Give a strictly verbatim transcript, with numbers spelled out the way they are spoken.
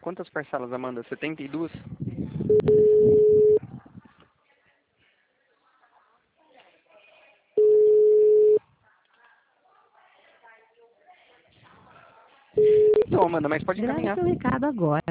quantas parcelas, Amanda? setenta e duas? Então, Amanda, mas pode Grave encaminhar. seu recado agora.